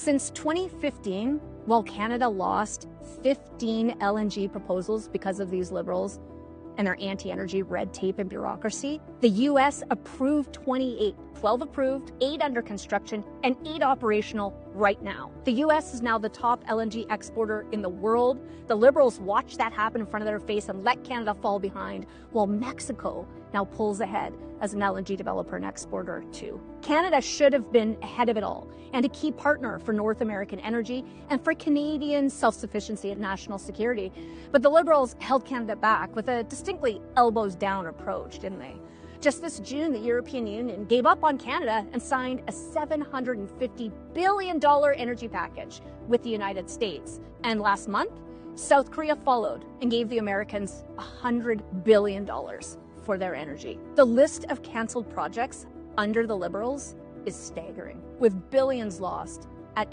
Since 2015, while Canada lost 15 LNG proposals because of these Liberals and their anti-energy red tape and bureaucracy, the U.S. approved 28, 12 approved, 8 under construction, and 8 operational right now. The U.S. is now the top LNG exporter in the world. The Liberals watched that happen in front of their face and let Canada fall behind, while Mexico now pulls ahead as an LNG developer and exporter too. Canada should have been ahead of it all and a key partner for North American energy and for Canadian self-sufficiency and national security. But the Liberals held Canada back with a distinctly elbows down approach, didn't they? Just this June, the European Union gave up on Canada and signed a $750 billion energy package with the United States. And last month, South Korea followed and gave the Americans $100 billion for their energy. The list of canceled projects under the Liberals is staggering, with billions lost